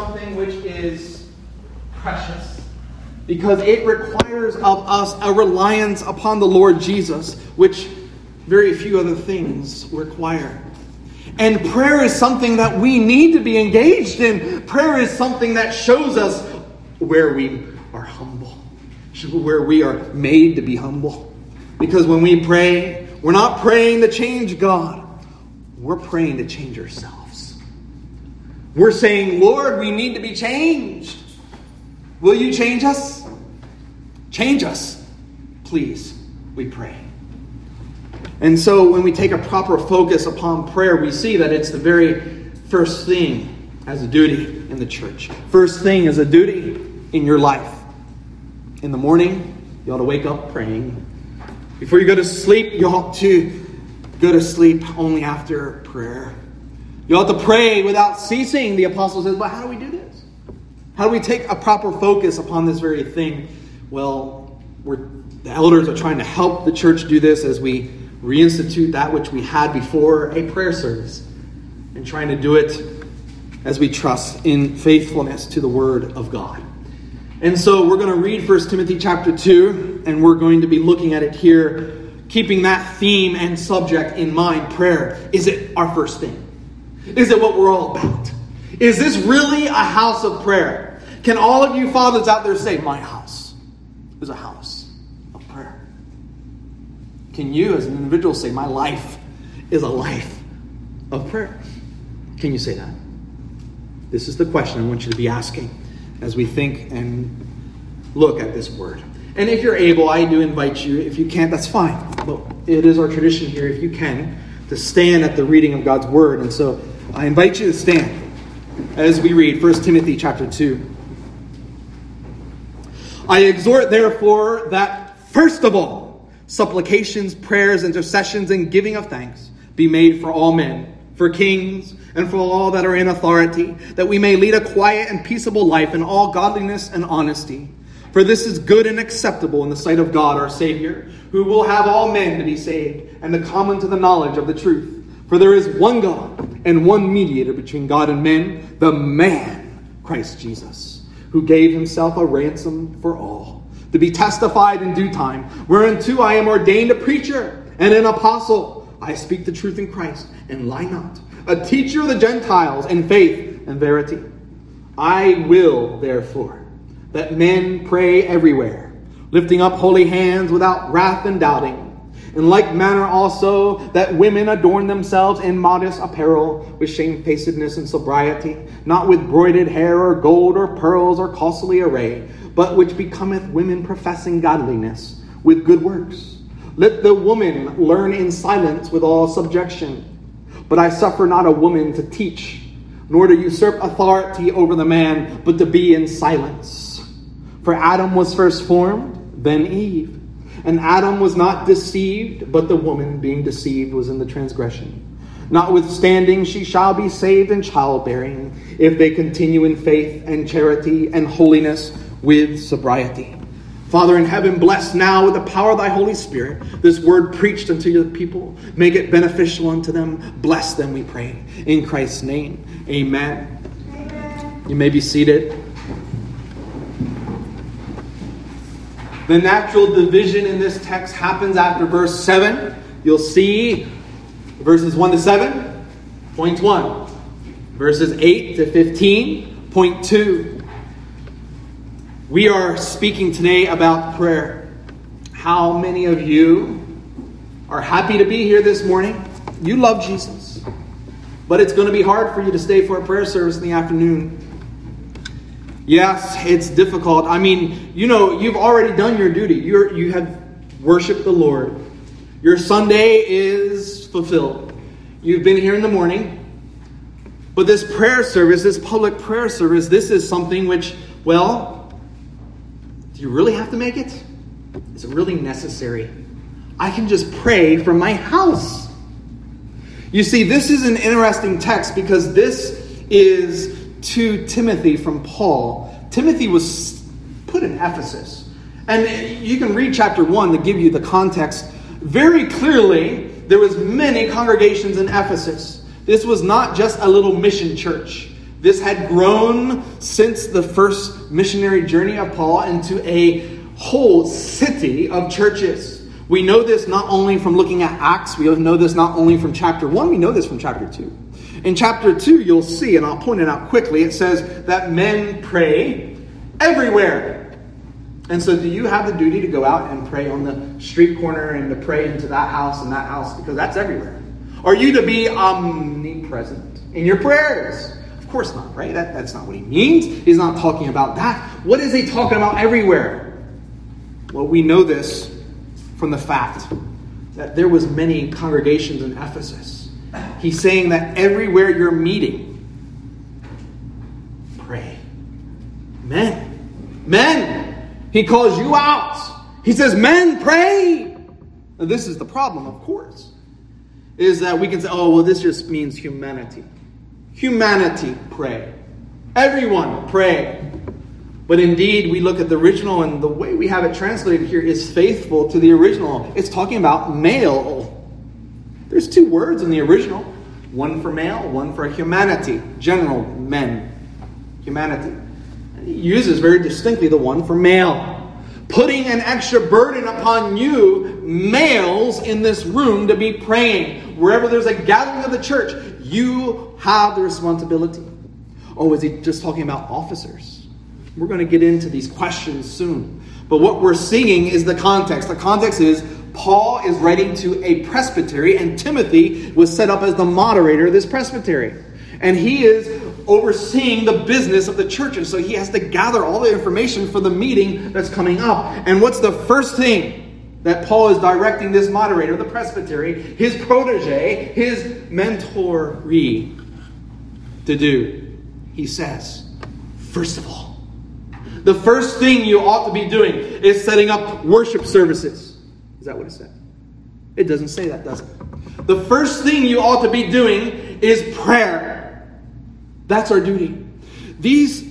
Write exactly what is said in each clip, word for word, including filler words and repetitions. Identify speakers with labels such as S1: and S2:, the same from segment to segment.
S1: something which is precious, because it requires of us a reliance upon the Lord Jesus, which very few other things require. And prayer is something that we need to be engaged in. Prayer is something that shows us where we are humble, where we are made to be humble. Because when we pray, we're not praying to change God. We're praying to change ourselves. We're saying, Lord, we need to be changed. Will you change us? Change us, please, we pray. And so when we take a proper focus upon prayer, we see that it's the very first thing as a duty in the church. First thing as a duty in your life. In the morning, you ought to wake up praying. Before you go to sleep, you ought to go to sleep only after prayer. You ought to pray without ceasing, the apostle says. But how do we do this? How do we take a proper focus upon this very thing? Well, we're, the elders are trying to help the church do this as we reinstitute that which we had before, a prayer service, and trying to do it as we trust in faithfulness to the Word of God. And so we're going to read First Timothy chapter two, and we're going to be looking at it here, keeping that theme and subject in mind. Prayer, is it our first thing? Is it what we're all about? Is this really a house of prayer? Can all of you fathers out there say, my house is a house of prayer? Can you as an individual say, my life is a life of prayer? Can you say that? This is the question I want you to be asking as we think and look at this word. And if you're able, I do invite you. If you can't, that's fine. But it is our tradition here, if you can, to stand at the reading of God's word. And so I invite you to stand as we read First Timothy chapter two. I exhort, therefore, that first of all, supplications, prayers, intercessions, and giving of thanks be made for all men, for kings, and for all that are in authority, that we may lead a quiet and peaceable life in all godliness and honesty. For this is good and acceptable in the sight of God our Savior, who will have all men to be saved, and to come into the knowledge of the truth. For there is one God, and one mediator between God and men, the man, Christ Jesus, who gave himself a ransom for all, to be testified in due time, whereunto I am ordained a preacher and an apostle. I speak the truth in Christ, and lie not, a teacher of the Gentiles in faith and verity. I will, therefore, that men pray everywhere, lifting up holy hands without wrath and doubting. In like manner also that women adorn themselves in modest apparel, with shamefacedness and sobriety, not with broided hair or gold or pearls or costly array, but which becometh women professing godliness with good works. Let the woman learn in silence with all subjection. But I suffer not a woman to teach, nor to usurp authority over the man, but to be in silence. For Adam was first formed, then Eve. And Adam was not deceived, but the woman being deceived was in the transgression. Notwithstanding, she shall be saved in childbearing, if they continue in faith and charity and holiness with sobriety. Father in heaven, bless now with the power of thy Holy Spirit this word preached unto your people. Make it beneficial unto them. Bless them, we pray. In Christ's name, amen. Amen. You may be seated. The natural division in this text happens after verse seven. You'll see verses one to seven, point one. Verses eight to fifteen, point two. We are speaking today about prayer. How many of you are happy to be here this morning? You love Jesus. But it's going to be hard for you to stay for a prayer service in the afternoon. Yes, it's difficult. I mean, you know, you've already done your duty. You're, you have worshiped the Lord. Your Sunday is fulfilled. You've been here in the morning. But this prayer service, this public prayer service, this is something which, well, do you really have to make it? Is it really necessary? I can just pray from my house. You see, this is an interesting text because this is to Timothy from Paul. Timothy was put in Ephesus. And you can read chapter one to give you the context. Very clearly, there was many congregations in Ephesus. This was not just a little mission church. This had grown since the first missionary journey of Paul into a whole city of churches. We know this not only from looking at Acts, we know this not only from chapter one, we know this from chapter two. In chapter two, you'll see, and I'll point it out quickly, it says that men pray everywhere. And so do you have the duty to go out and pray on the street corner and to pray into that house and that house? Because that's everywhere. Are you to be omnipresent in your prayers? Of course not, right? That, that's not what he means. He's not talking about that. What is he talking about everywhere? Well, we know this from the fact that there was many congregations in Ephesus. He's saying that everywhere you're meeting, pray. Men. Men. He calls you out. He says, men, pray. Now, this is the problem, of course, is that we can say, oh, well, this just means humanity. Humanity, pray. Everyone, pray. But indeed, we look at the original, and the way we have it translated here is faithful to the original. It's talking about male. There's two words in the original. One for male, one for humanity. General, men. Humanity. And he uses very distinctly the one for male. Putting an extra burden upon you, males in this room, to be praying. Wherever there's a gathering of the church, you have the responsibility. Oh, is he just talking about officers? We're going to get into these questions soon. But what we're seeing is the context. The context is Paul is writing to a presbytery, and Timothy was set up as the moderator of this presbytery. And he is overseeing the business of the church. And so he has to gather all the information for the meeting that's coming up. And what's the first thing that Paul is directing this moderator, the presbytery, his protege, his mentoree, to do? He says, first of all, the first thing you ought to be doing is setting up worship services. Is that what it said? It doesn't say that, does it? The first thing you ought to be doing is prayer. That's our duty. These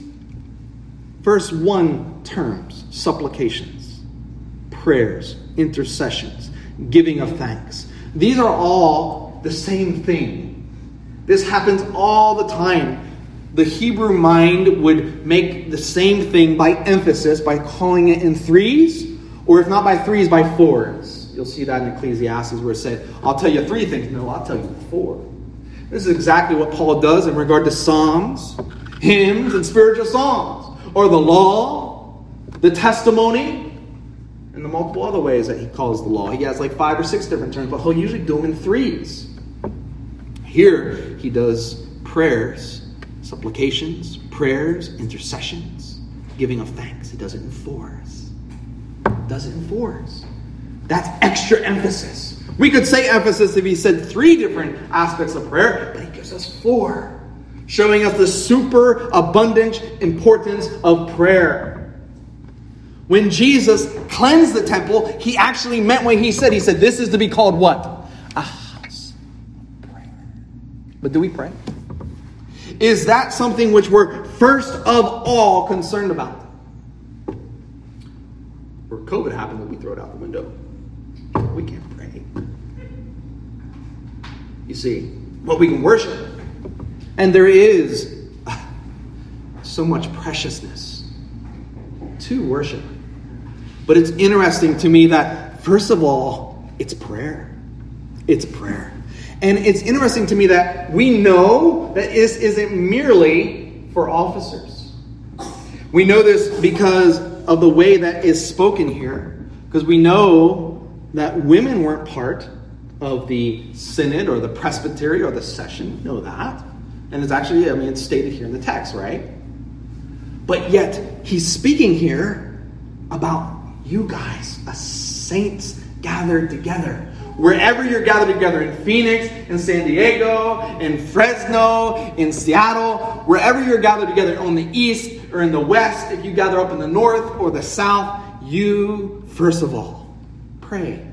S1: verse one terms, supplications, prayers, intercessions, giving of thanks, these are all the same thing. This happens all the time. The Hebrew mind would make the same thing by emphasis, by calling it in threes, or if not by threes, by fours. You'll see that in Ecclesiastes where it said, I'll tell you three things. No, I'll tell you four. This is exactly what Paul does in regard to psalms, hymns, and spiritual songs, or the law, the testimony, and the multiple other ways that he calls the law. He has like five or six different terms, but he'll usually do them in threes. Here he does prayers, supplications, prayers, intercessions, giving of thanks. He does it in fours. He does it in fours. That's extra emphasis. We could say emphasis if he said three different aspects of prayer, but he gives us four, showing us the super abundant importance of prayer. When Jesus cleansed the temple, he actually meant what he said. He said, this is to be called what? A house of prayer. But do we pray? Is that something which we're first of all concerned about? Where COVID happened, we throw it out the window. We can't pray. You see, but we can worship. And there is so much preciousness to worship. But it's interesting to me that, first of all, it's prayer. It's prayer. And it's interesting to me that we know that this isn't merely for officers. We know this because of the way that is spoken here. Because we know that women weren't part of the synod or the presbytery or the session. We know that. And it's actually, I mean, it's stated here in the text, right? But yet, he's speaking here about you guys, a saints gathered together. Wherever you're gathered together, in Phoenix, in San Diego, in Fresno, in Seattle, wherever you're gathered together, on the east or in the west, if you gather up in the north or the south, you, first of all, pray.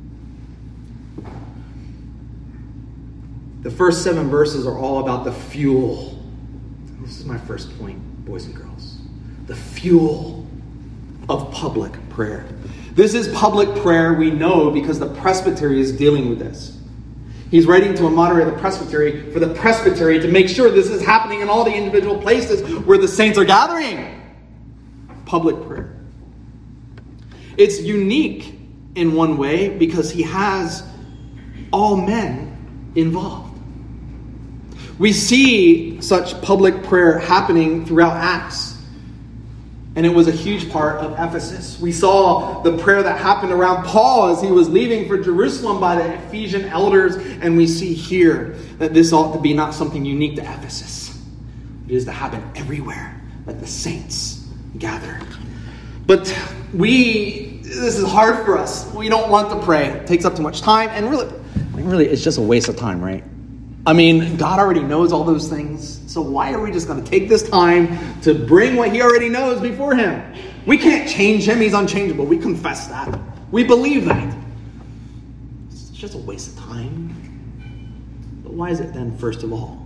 S1: The first seven verses are all about the fuel. This is my first point, boys and girls. The fuel of public prayer. This is public prayer, we know, because the presbytery is dealing with this. He's writing to a moderator of the presbytery for the presbytery to make sure this is happening in all the individual places where the saints are gathering. Public prayer. It's unique in one way because he has all men involved. We see such public prayer happening throughout Acts. And it was a huge part of Ephesus. We saw the prayer that happened around Paul as he was leaving for Jerusalem by the Ephesian elders. And we see here that this ought to be not something unique to Ephesus. It is to happen everywhere that the saints gather. But we, this is hard for us. We don't want to pray. It takes up too much time. And really, I mean, really, it's just a waste of time, right? I mean, God already knows all those things. So why are we just going to take this time to bring what he already knows before him? We can't change him. He's unchangeable. We confess that. We believe that. It's just a waste of time. But why is it then, first of all?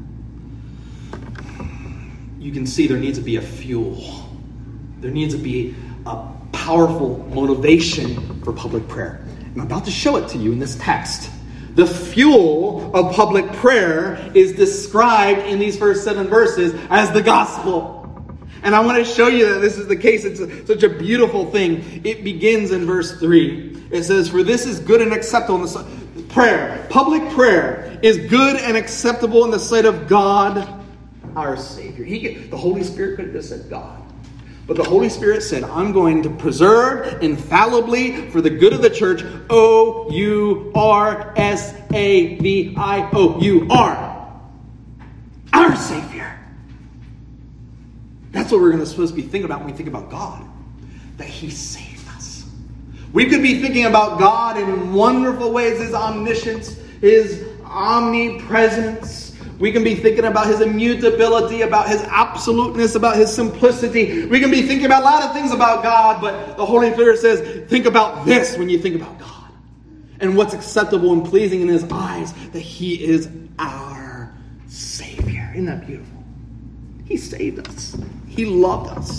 S1: You can see there needs to be a fuel. There needs to be a powerful motivation for public prayer. And I'm about to show it to you in this text. The fuel of public prayer is described in these first seven verses as the gospel. And I want to show you that this is the case. It's a, such a beautiful thing. It begins in verse three. It says, "For this is good and acceptable in the sight." Prayer, public prayer, is good and acceptable in the sight of God, our Savior. He, the Holy Spirit could have just said God. But the Holy Spirit said, I'm going to preserve infallibly for the good of the church, O U R S A V I O U R. Our Savior. That's what we're going to supposed to be thinking about when we think about God. That he saved us. We could be thinking about God in wonderful ways. His omniscience, his omnipresence. We can be thinking about his immutability, about his absoluteness, about his simplicity. We can be thinking about a lot of things about God, but the Holy Spirit says, think about this when you think about God. And what's acceptable and pleasing in his eyes, that he is our Savior. Isn't that beautiful? He saved us. He loved us.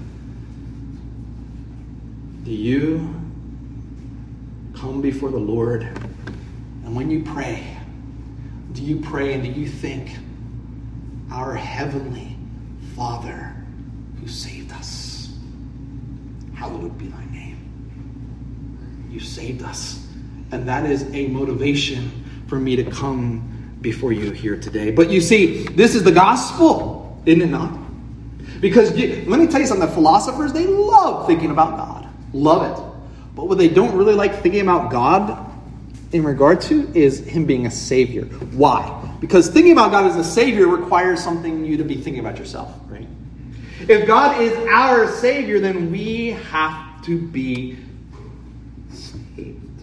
S1: Do you come before the Lord, and when you pray, do you pray and do you think, our heavenly Father who saved us, hallowed be thy name. You saved us. And that is a motivation for me to come before you here today. But you see, this is the gospel, isn't it not? Because you, let me tell you something, the philosophers, they love thinking about God. Love it. But what they don't really like thinking about God in regard to is him being a savior. Why? Because thinking about God as a savior requires something you to be thinking about yourself, right? If God is our savior, then we have to be saved.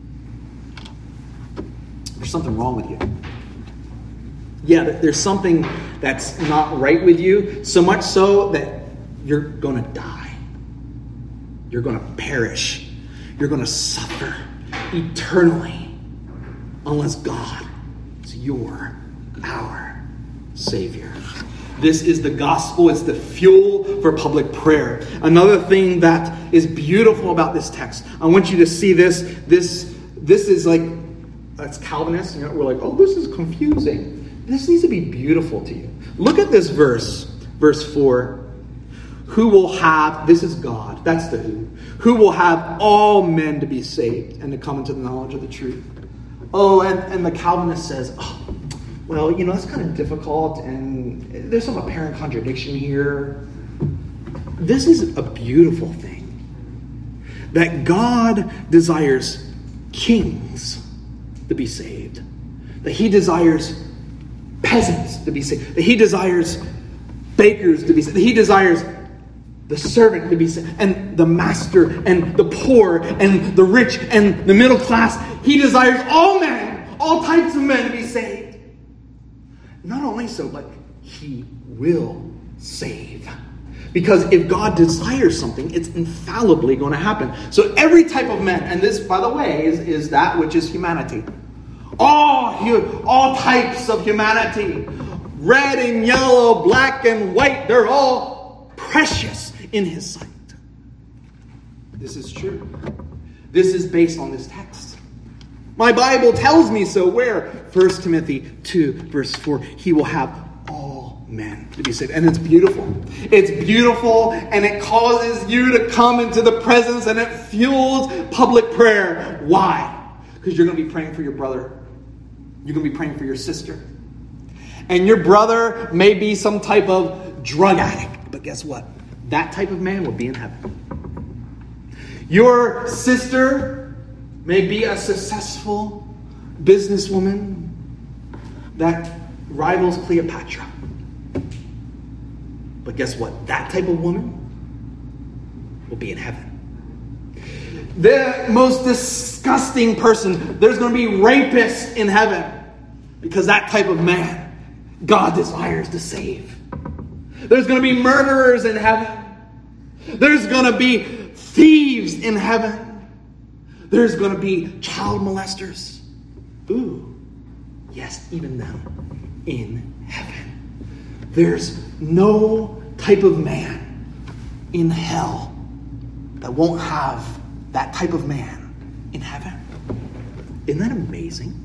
S1: There's something wrong with you. Yeah, there's something that's not right with you, so much so that you're going to die. You're going to perish. You're going to suffer eternally, unless God is your, our Savior. This is the gospel. It's the fuel for public prayer. Another thing that is beautiful about this text, I want you to see this. This, this is like, it's Calvinist. You know, we're like, oh, this is confusing. This needs to be beautiful to you. Look at this verse, verse four. Who will have, this is God, that's the who. Who will have all men to be saved and to come into the knowledge of the truth. Oh, and, and the Calvinist says, oh, well, you know, that's kind of difficult and there's some apparent contradiction here. This is a beautiful thing. That God desires kings to be saved. That he desires peasants to be saved. That he desires bakers to be saved. That he desires the servant to be saved, and the master, and the poor, and the rich, and the middle class. He desires all men, all types of men to be saved. Not only so, but he will save. Because if God desires something, it's infallibly going to happen. So every type of man, and this, by the way, is, is that which is humanity. All, all types of humanity. Red and yellow, black and white, they're all precious in his sight. This is true. This is based on this text. My Bible tells me so. Where? First Timothy two, verse four. He will have all men to be saved. And it's beautiful. It's beautiful, and it causes you to come into the presence, and it fuels public prayer. Why? Because you're going to be praying for your brother. You're going to be praying for your sister. And your brother may be some type of drug addict. But guess what? That type of man will be in heaven. Your sister may be a successful businesswoman that rivals Cleopatra. But guess what? That type of woman will be in heaven. The most disgusting person, there's going to be rapists in heaven. Because that type of man, God desires to save. There's going to be murderers in heaven. There's going to be thieves in heaven. There's going to be child molesters. Ooh, yes, even them in heaven. There's no type of man in hell that won't have that type of man in heaven. Isn't that amazing?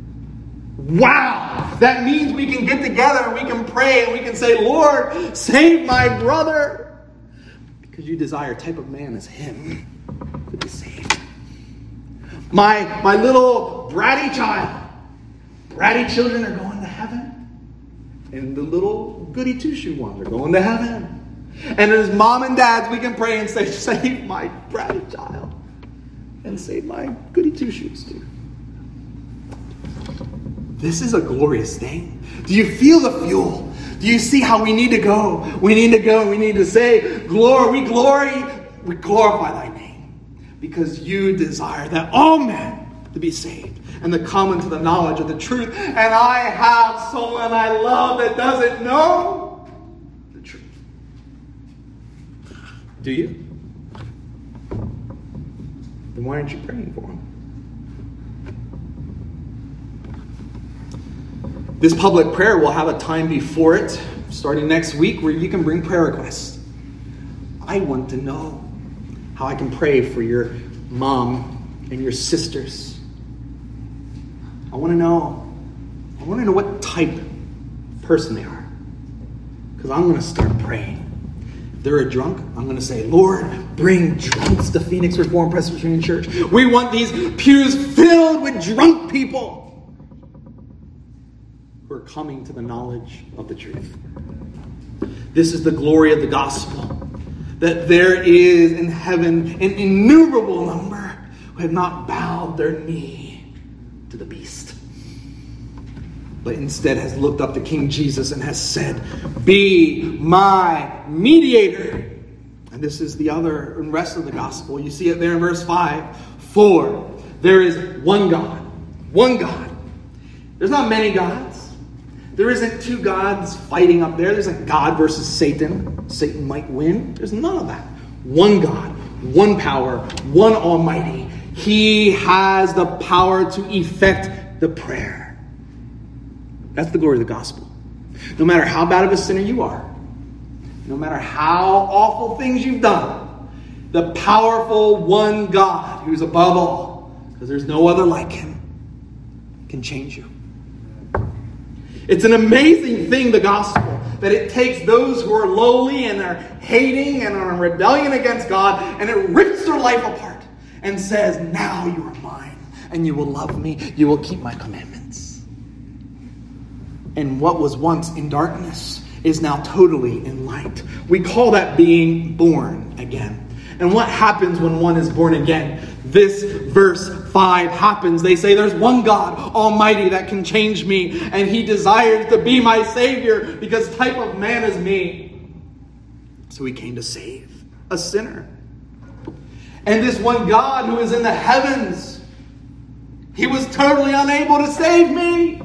S1: Wow! That means we can get together and we can pray and we can say, Lord, save my brother. Because you desire a type of man as him to be saved. My, my little bratty child. Bratty children are going to heaven. And the little goody two-shoe ones are going to heaven. And as mom and dads, we can pray and say, save my bratty child. And save my goody two-shoes too. This is a glorious thing. Do you feel the fuel? Do you see how we need to go? We need to go. We need to say, glory, we glory, we glorify thy name. Because you desire that all men to be saved and to come into the knowledge of the truth. And I have someone I love that doesn't know the truth. Do you? Then why aren't you praying for him? This public prayer will have a time before it, starting next week, where you can bring prayer requests. I want to know how I can pray for your mom and your sisters. I want to know. I want to know what type of person they are. Because I'm going to start praying. If they're a drunk, I'm going to say, Lord, bring drunks to Phoenix Reformed Presbyterian Church. We want these pews filled with drunk people who are coming to the knowledge of the truth. This is the glory of the gospel. That there is in heaven an innumerable number who have not bowed their knee to the beast, but instead has looked up to King Jesus and has said, be my mediator. And this is the other and rest of the gospel. You see it there in verse five. For there is one God. One God. There's not many gods. There isn't two gods fighting up there. There's like God versus Satan. Satan might win. There's none of that. One God, one power, one Almighty. He has the power to effect the prayer. That's the glory of the gospel. No matter how bad of a sinner you are, no matter how awful things you've done, the powerful one God who's above all, because there's no other like him, can change you. It's an amazing thing, the gospel, that it takes those who are lowly and are hating and are in rebellion against God, and it rips their life apart and says, now you are mine, and you will love me, you will keep my commandments. And what was once in darkness is now totally in light. We call that being born again. And what happens when one is born again? This verse five happens. They say there's one God Almighty that can change me, and he desires to be my Savior because type of man is me. So he came to save a sinner. And this one God who is in the heavens, he was totally unable to save me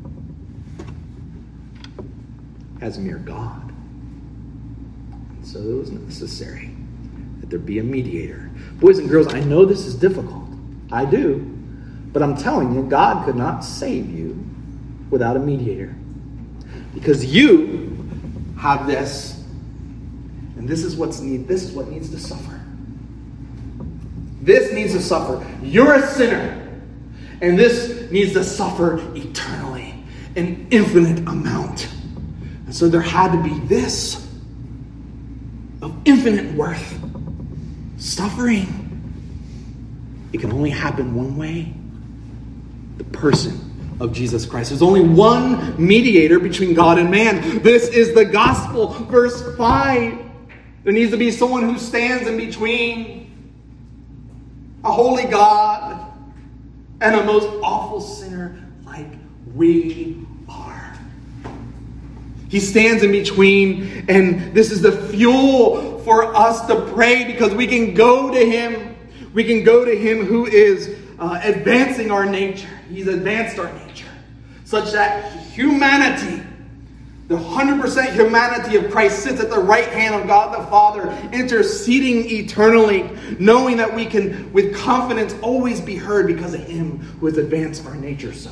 S1: as a mere God. So it was necessary that there be a mediator. Boys and girls, I know this is difficult. I do. But I'm telling you, God could not save you without a mediator. Because you have this, and this is what's need. This is what needs to suffer. This needs to suffer. You're a sinner. And this needs to suffer eternally, an infinite amount. And so there had to be this of infinite worth, suffering. It can only happen one way: the person of Jesus Christ. There's only one mediator between God and man. This is the gospel. Verse five. There needs to be someone who stands in between a holy God and a most awful sinner like we are. He stands in between, and this is the fuel for us to pray, because we can go to Him. We can go to Him who is uh, advancing our nature. He's advanced our nature such that humanity, the one hundred percent humanity of Christ, sits at the right hand of God the Father, interceding eternally, knowing that we can, with confidence, always be heard because of Him who has advanced our nature so.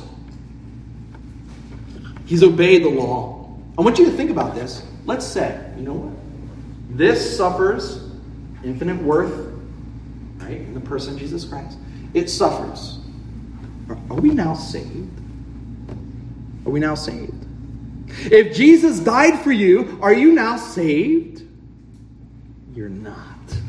S1: He's obeyed the law. I want you to think about this. Let's say, you know what? This suffers infinite worth, right, in the person of Jesus Christ. It suffers. Are, are we now saved? Are we now saved? If Jesus died for you, are you now saved? You're not.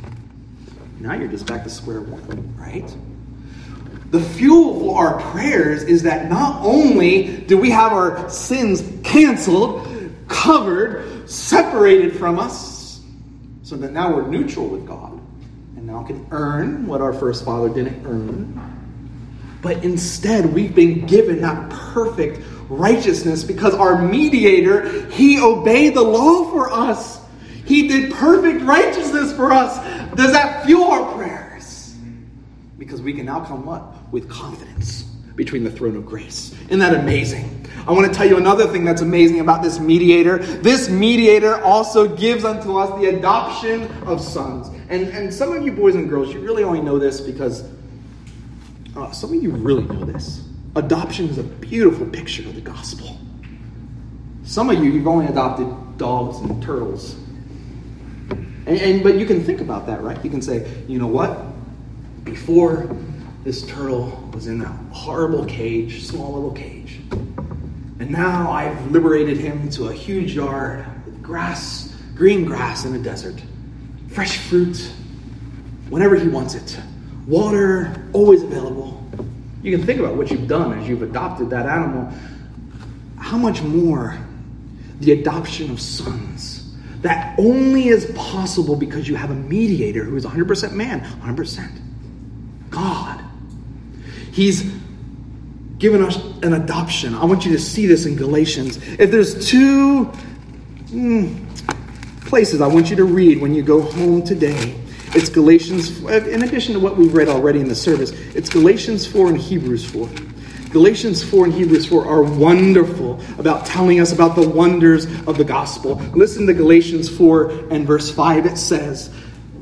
S1: Now you're just back to square one, right? The fuel for our prayers is that not only do we have our sins canceled, covered, separated from us, so that now we're neutral with God, and now can earn what our first father didn't earn, but instead we've been given that perfect righteousness because our mediator, He obeyed the law for us. He did perfect righteousness for us. Does that fuel our prayers? Because we can now come what? With confidence between the throne of grace. Isn't that amazing? I want to tell you another thing that's amazing about this mediator. This mediator also gives unto us the adoption of sons. And, and some of you boys and girls, you really only know this because uh, some of you really know this. Adoption is a beautiful picture of the gospel. Some of you, you've only adopted dogs and turtles. And, and but you can think about that, right? You can say, you know what? Before, this turtle was in a horrible cage, small little cage. And now I've liberated him to a huge yard with grass, green grass in a desert. Fresh fruit, whenever he wants it. Water, always available. You can think about what you've done as you've adopted that animal. How much more the adoption of sons, that only is possible because you have a mediator who is one hundred percent man, one hundred percent God. He's given us an adoption. I want you to see this in Galatians. If there's two mm, places I want you to read when you go home today, it's Galatians, in addition to what we've read already in the service, it's Galatians four and Hebrews four. Galatians four and Hebrews four are wonderful about telling us about the wonders of the gospel. Listen to Galatians four and verse five. It says,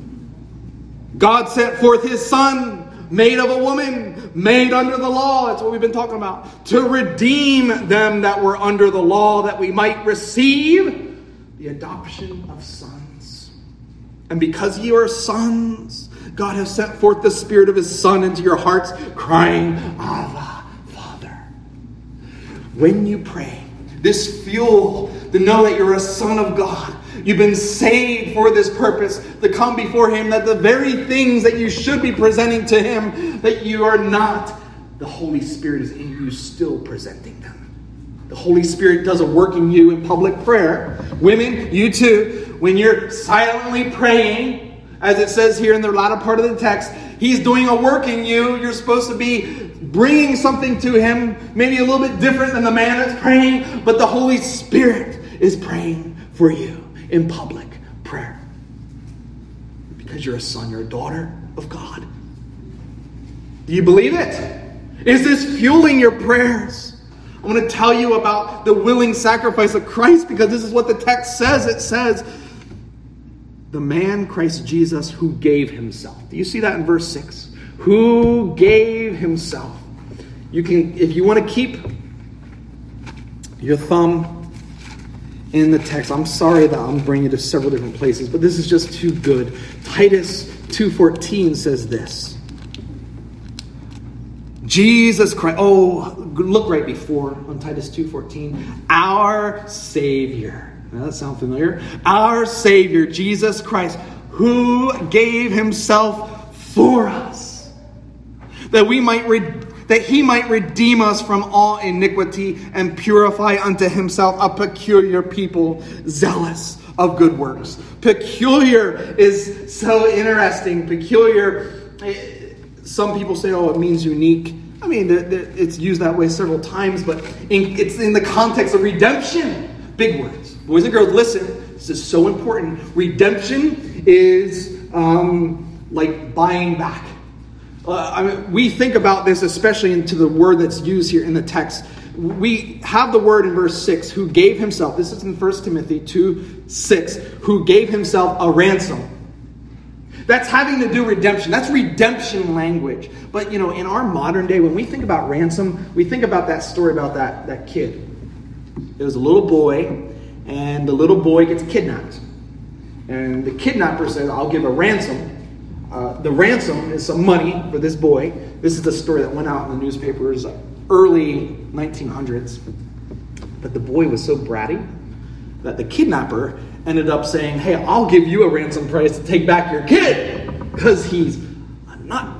S1: God sent forth His Son, made of a woman, made under the law. That's what we've been talking about. To redeem them that were under the law, that we might receive the adoption of sons. And because you are sons, God has sent forth the Spirit of His Son into your hearts, crying, Abba, Father. When you pray, this fuel to know that you're a son of God. You've been saved for this purpose, to come before Him, that the very things that you should be presenting to Him, that you are not, the Holy Spirit is in you still presenting them. The Holy Spirit does a work in you in public prayer. Women, you too. When you're silently praying, as it says here in the latter part of the text, He's doing a work in you. You're supposed to be bringing something to Him, maybe a little bit different than the man that's praying, but the Holy Spirit is praying for you in public prayer. Because you're a son, you're a daughter of God. Do you believe it? Is this fueling your prayers? I want to tell you about the willing sacrifice of Christ, because this is what the text says. It says, the man Christ Jesus who gave Himself. Do you see that in verse six? Who gave Himself. You can, if you want to keep your thumb in the text, I'm sorry that I'm bringing you to several different places, but this is just too good. Titus two fourteen says this. Jesus Christ. Oh, look right before on Titus two fourteen. Our Savior. Does that sound familiar? Our Savior, Jesus Christ, who gave himself for us, that we might re- that he might redeem us from all iniquity and purify unto himself a peculiar people, zealous of good works. Peculiar is so interesting. Peculiar, some people say, oh, it means unique. I mean, it's used that way several times, but in, it's in the context of redemption. Big words. Boys and girls, listen. This is so important. Redemption is um, like buying back. Uh, I mean, we think about this, especially into the word that's used here in the text. We have the word in verse six, who gave himself. This is in First Timothy two six. Who gave himself a ransom. That's having to do redemption. That's redemption language. But, you know, in our modern day, when we think about ransom, we think about that story about that, that kid. It was a little boy, and the little boy gets kidnapped. And the kidnapper says, I'll give a ransom. Uh, the ransom is some money for this boy. This is the story that went out in the newspapers early nineteen hundreds. But the boy was so bratty that the kidnapper ended up saying, hey, I'll give you a ransom price to take back your kid because he's a nut.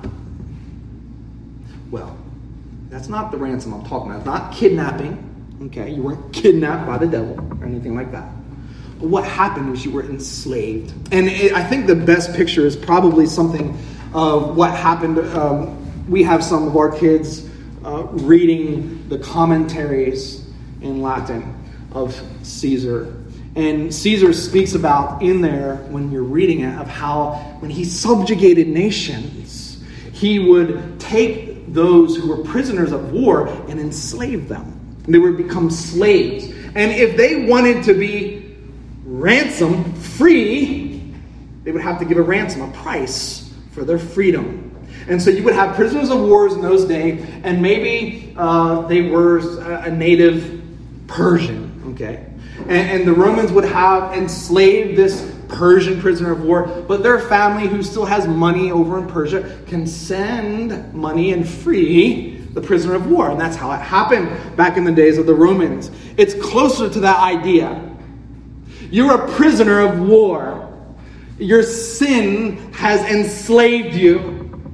S1: Well, that's not the ransom I'm talking about. It's not kidnapping. Okay, you weren't kidnapped by the devil or anything like that. But what happened was you were enslaved. And it, I think the best picture is probably something of what happened. Um, we have some of our kids uh, reading the commentaries in Latin of Caesar. And Caesar speaks about in there, when you're reading it, of how when he subjugated nations, he would take those who were prisoners of war and enslave them. And they would become slaves. And if they wanted to be ransom free, they would have to give a ransom, a price for their freedom. And so you would have prisoners of wars in those days, and maybe uh, they were a native Persian, okay? And, and the Romans would have enslaved this Persian prisoner of war, but their family, who still has money over in Persia, can send money and free the prisoner of war. And that's how it happened back in the days of the Romans. It's closer to that idea. You're a prisoner of war. Your sin has enslaved you.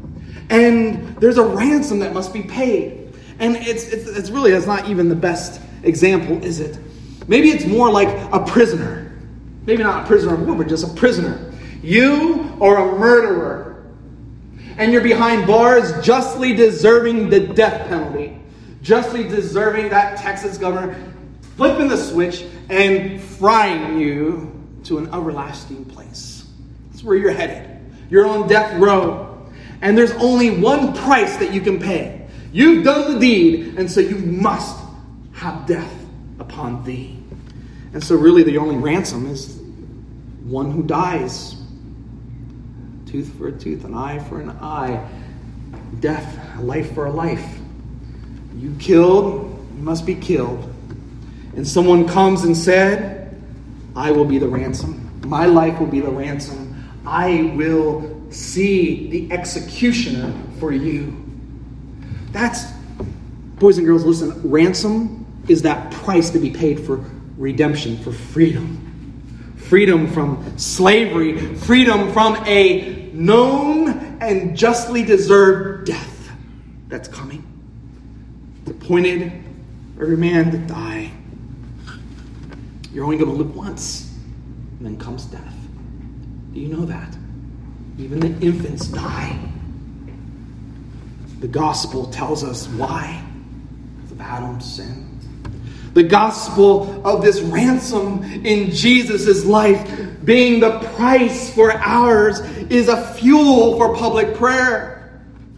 S1: And there's a ransom that must be paid. And it's, it's, it's really, it's not even the best example, is it? Maybe it's more like a prisoner. Maybe not a prisoner of war, but just a prisoner. You are a murderer. And you're behind bars, justly deserving the death penalty. Justly deserving that Texas governor flipping the switch and frying you to an everlasting place. That's where you're headed. You're on death row. And there's only one price that you can pay. You've done the deed, and so you must have death upon thee. And so really the only ransom is one who dies. Tooth for a tooth, an eye for an eye. Death, a life for a life. You killed, you must be killed. And someone comes and said, I will be the ransom. My life will be the ransom. I will see the executioner for you. That's, boys and girls, listen, ransom is that price to be paid for redemption, for freedom. Freedom from slavery, freedom from a known and justly deserved death that's coming. It's appointed for every man to die. You're only going to live once, and then comes death. Do you know that? Even the infants die. The gospel tells us why. Because of Adam's sin. The gospel of this ransom in Jesus' life being the price for ours is a fuel for public prayer.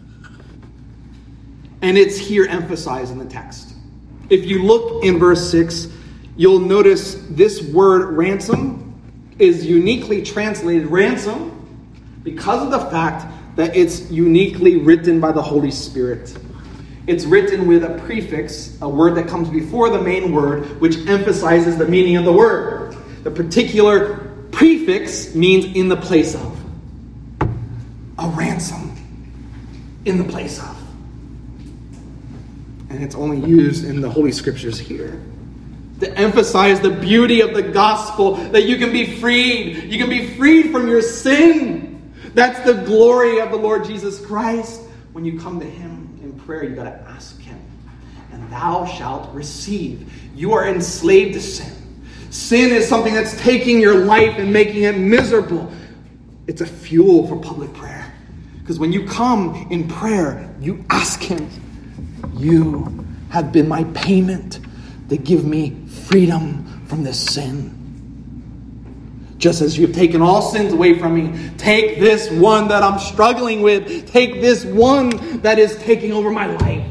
S1: And it's here emphasized in the text. If you look in verse six, you'll notice this word ransom is uniquely translated ransom because of the fact that it's uniquely written by the Holy Spirit. It's written with a prefix, a word that comes before the main word, which emphasizes the meaning of the word. The particular prefix means in the place of. A ransom. In the place of. And it's only used in the Holy Scriptures here to emphasize the beauty of the gospel, that you can be freed. You can be freed from your sin. That's the glory of the Lord Jesus Christ. When you come to him in prayer, you got to ask him. And thou shalt receive. You are enslaved to sin. Sin is something that's taking your life and making it miserable. It's a fuel for public prayer. Because when you come in prayer, you ask him, you have been my payment to give me freedom from this sin. Just as you've taken all sins away from me, take this one that I'm struggling with. Take this one that is taking over my life.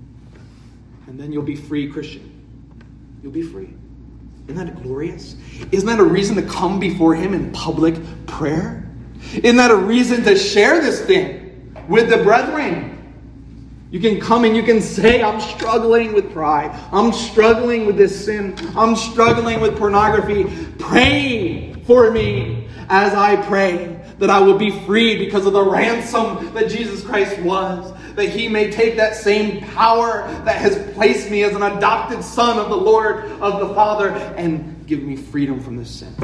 S1: And then you'll be free, Christian. You'll be free. Isn't that glorious? Isn't that a reason to come before him in public prayer? Isn't that a reason to share this thing with the brethren? You can come and you can say, I'm struggling with pride. I'm struggling with this sin. I'm struggling with pornography. Pray for me as I pray that I will be freed because of the ransom that Jesus Christ was. That he may take that same power that has placed me as an adopted son of the Lord, of the Father, and give me freedom from this sin.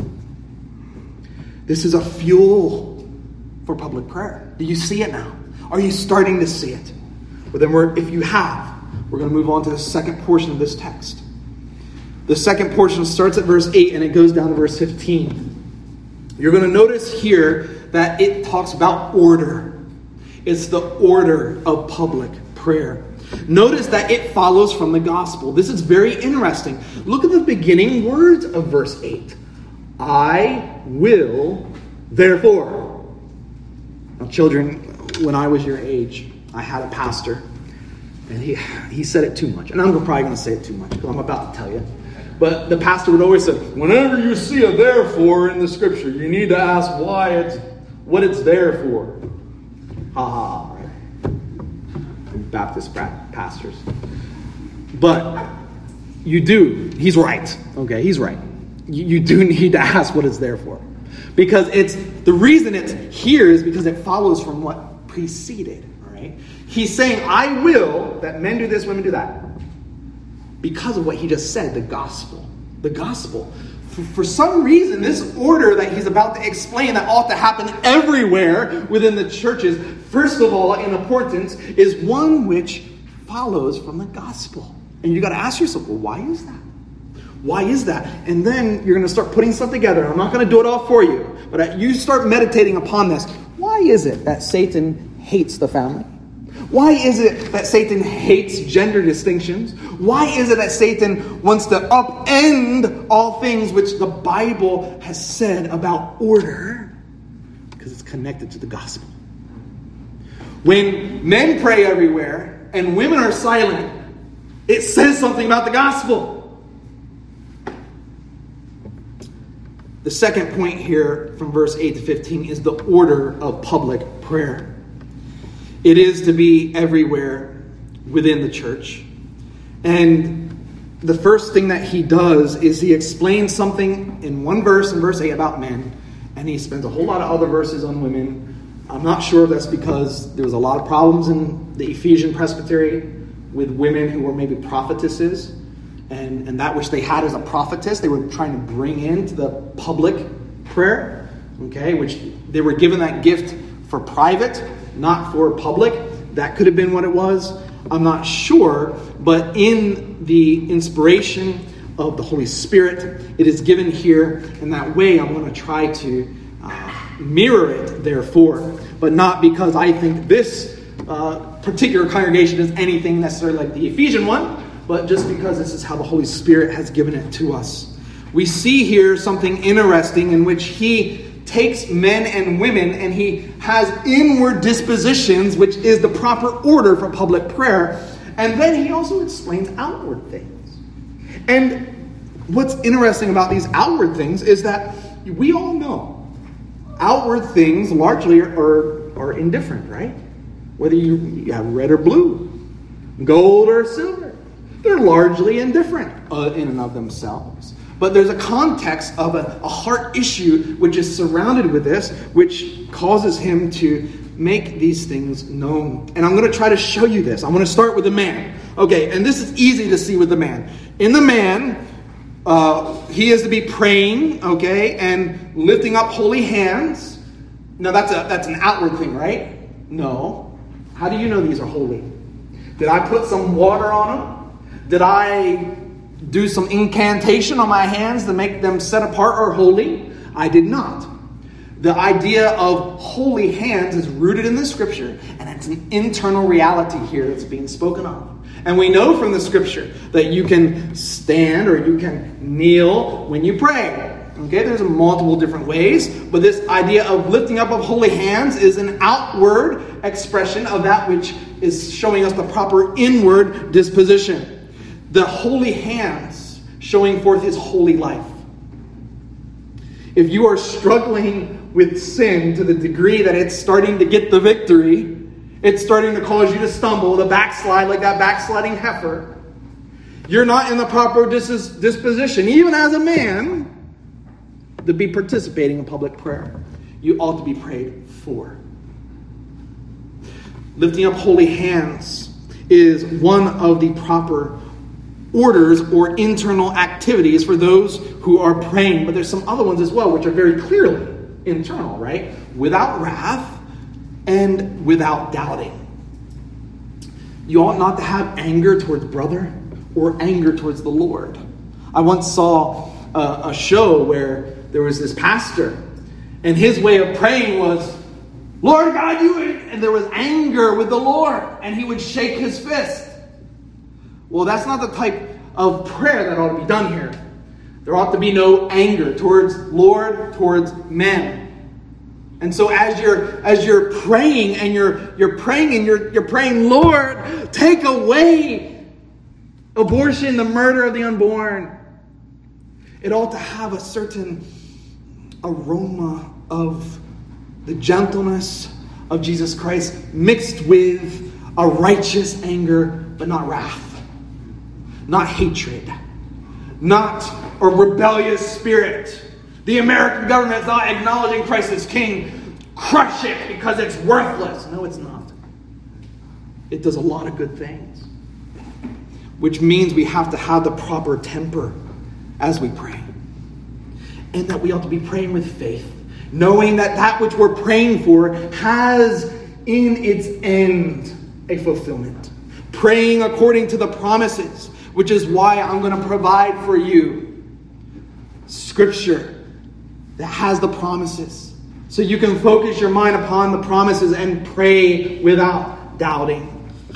S1: This is a fuel for public prayer. Do you see it now? Are you starting to see it? Well, then we're, if you have, we're going to move on to the second portion of this text. The second portion starts at verse eight and it goes down to verse fifteen. You're going to notice here that it talks about order. It's the order of public prayer. Notice that it follows from the gospel. This is very interesting. Look at the beginning words of verse eight. I will, therefore. Now, children, when I was your age, I had a pastor, and he he said it too much. And I'm probably going to say it too much, because I'm about to tell you. But the pastor would always say, whenever you see a therefore in the scripture, you need to ask why it's, what it's there for. Ha ha, right? Baptist pastors. But you do, he's right. Okay, he's right. You, you do need to ask what it's there for. Because it's, the reason it's here is because it follows from what preceded. Right? He's saying, I will, that men do this, women do that. Because of what he just said, the gospel. The gospel. For, for some reason, this order that he's about to explain that ought to happen everywhere within the churches, first of all, in importance, is one which follows from the gospel. And you got to ask yourself, well, why is that? Why is that? And then you're going to start putting stuff together. I'm not going to do it all for you. But you start meditating upon this. Why is it that Satan hates the family? Why is it that Satan hates gender distinctions? Why is it that Satan wants to upend all things which the Bible has said about order? Because it's connected to the gospel. When men pray everywhere and women are silent, it says something about the gospel. The second point here from verse eight to fifteen is the order of public prayer. It is to be everywhere within the church. And the first thing that he does is he explains something in one verse, in verse eight, about men. And he spends a whole lot of other verses on women. I'm not sure if that's because there was a lot of problems in the Ephesian presbytery with women who were maybe prophetesses. And, and that which they had as a prophetess, they were trying to bring into the public prayer. Okay, which they were given that gift for private, not for public. That could have been what it was. I'm not sure. But in the inspiration of the Holy Spirit, it is given here. In that way, I'm going to try to uh, mirror it, therefore. But not because I think this uh, particular congregation is anything necessarily like the Ephesian one, but just because this is how the Holy Spirit has given it to us. We see here something interesting in which he takes men and women and he has inward dispositions, which is the proper order for public prayer. And then he also explains outward things. And what's interesting about these outward things is that we all know outward things largely are, are, are indifferent, right? Whether you, you have red or blue, gold or silver, they're largely indifferent uh, in and of themselves. But there's a context of a, a heart issue which is surrounded with this, which causes him to make these things known. And I'm going to try to show you this. I'm going to start with a man. Okay, and this is easy to see with the man. In the man, uh, he is to be praying, okay, and lifting up holy hands. Now that's a that's an outward thing, right? No. How do you know these are holy? Did I put some water on them? Did I do some incantation on my hands to make them set apart or holy? I did not. The idea of holy hands is rooted in the scripture, and it's an internal reality here that's being spoken of. And we know from the scripture that you can stand or you can kneel when you pray. Okay, there's multiple different ways, but this idea of lifting up of holy hands is an outward expression of that which is showing us the proper inward disposition. The holy hands showing forth his holy life. If you are struggling with sin to the degree that it's starting to get the victory, it's starting to cause you to stumble, to backslide like that backsliding heifer, you're not in the proper dis- disposition, even as a man, to be participating in public prayer. You ought to be prayed for. Lifting up holy hands is one of the proper orders or internal activities for those who are praying. But there's some other ones as well, which are very clearly internal, right? Without wrath and without doubting. You ought not to have anger towards brother or anger towards the Lord. I once saw a, a show where there was this pastor, and his way of praying was, Lord God, you, and there was anger with the Lord, and he would shake his fist. Well, that's not the type of prayer that ought to be done here. There ought to be no anger towards Lord, towards men. And so as you're as you're praying and you're you're praying and you're you're praying, Lord, take away abortion, the murder of the unborn. It ought to have a certain aroma of the gentleness of Jesus Christ mixed with a righteous anger, but not wrath, not hatred, not a rebellious spirit. The American government is not acknowledging Christ as king. Crush it because it's worthless. No, it's not. It does a lot of good things, which means we have to have the proper temper as we pray. And that we ought to be praying with faith, knowing that that which we're praying for has in its end a fulfillment. Praying according to the promises, which is why I'm going to provide for you scripture that has the promises. So you can focus your mind upon the promises and pray without doubting.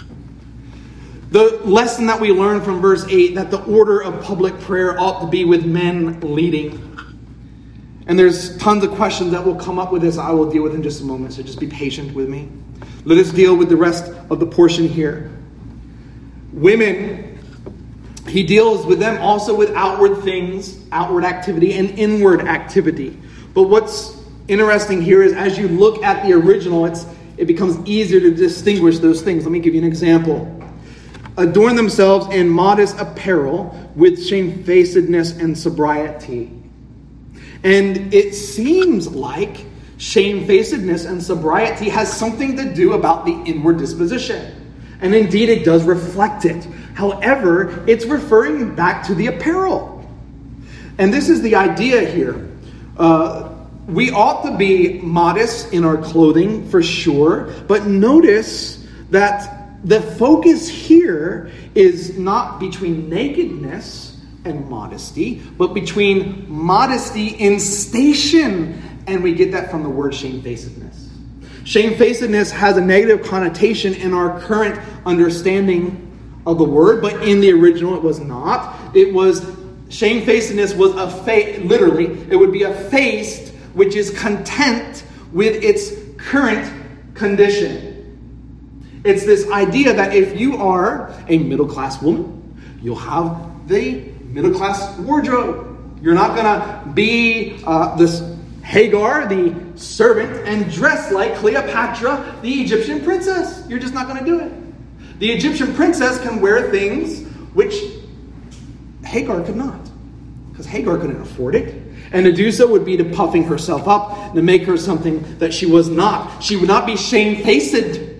S1: The lesson that we learn from verse eight, that the order of public prayer ought to be with men leading. And there's tons of questions that will come up with this I will deal with in just a moment, so just be patient with me. Let us deal with the rest of the portion here. Women, he deals with them also with outward things, outward activity, and inward activity. But what's interesting here is as you look at the original, it's it becomes easier to distinguish those things. Let me give you an example. Adorn themselves in modest apparel with shamefacedness and sobriety. And it seems like shamefacedness and sobriety has something to do about the inward disposition. And indeed, it does reflect it. However, it's referring back to the apparel. And this is the idea here. Uh, we ought to be modest in our clothing, for sure. But notice that the focus here is not between nakedness and modesty, but between modesty in station. And we get that from the word shamefacedness. Shamefacedness has a negative connotation in our current understanding of the word, but in the original it was not. It was, shamefacedness was a face, literally, it would be a face which is content with its current condition. It's this idea that if you are a middle-class woman, you'll have the middle-class wardrobe. You're not going to be uh, this Hagar, the servant, and dress like Cleopatra, the Egyptian princess. You're just not going to do it. The Egyptian princess can wear things which Hagar could not, because Hagar couldn't afford it. And to do so would be to puffing herself up, to make her something that she was not. She would not be shamefaced.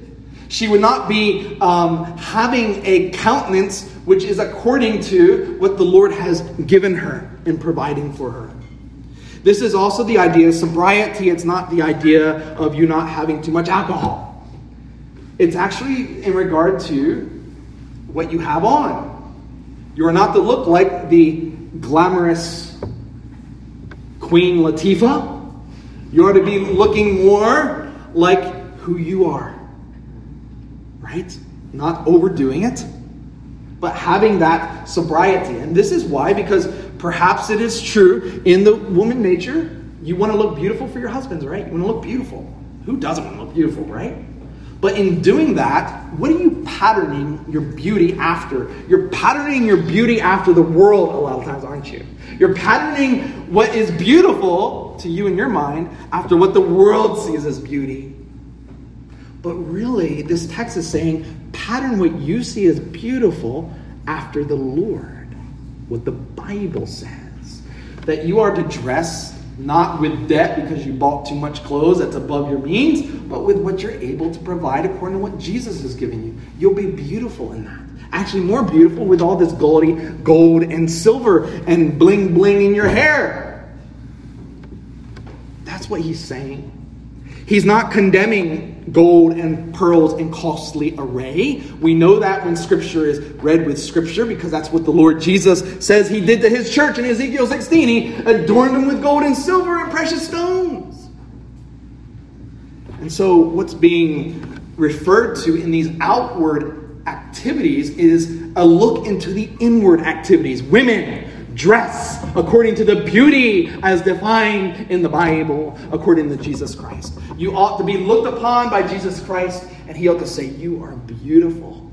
S1: She would not be um, having a countenance which is according to what the Lord has given her and providing for her. This is also the idea of sobriety. It's not the idea of you not having too much alcohol. It's actually in regard to what you have on. You are not to look like the glamorous Queen Latifah. You are to be looking more like who you are. Right? Not overdoing it, but having that sobriety. And this is why, because perhaps it is true in the woman nature, you want to look beautiful for your husbands, right? You want to look beautiful. Who doesn't want to look beautiful, right? But in doing that, what are you patterning your beauty after? You're patterning your beauty after the world a lot of times, aren't you? You're patterning what is beautiful to you in your mind after what the world sees as beauty. But really, this text is saying, pattern what you see as beautiful after the Lord. What the Bible says. That you are to dress not with debt because you bought too much clothes that's above your means, but with what you're able to provide according to what Jesus has given you. You'll be beautiful in that. Actually, more beautiful with all this goldy gold and silver and bling bling in your hair. That's what he's saying. He's not condemning gold and pearls and costly array. We know that when Scripture is read with Scripture, because that's what the Lord Jesus says he did to his church in Ezekiel sixteen. He adorned them with gold and silver and precious stones. And so what's being referred to in these outward activities is a look into the inward activities. Women, dress according to the beauty as defined in the Bible, according to Jesus Christ. You ought to be looked upon by Jesus Christ, and he ought to say, you are beautiful.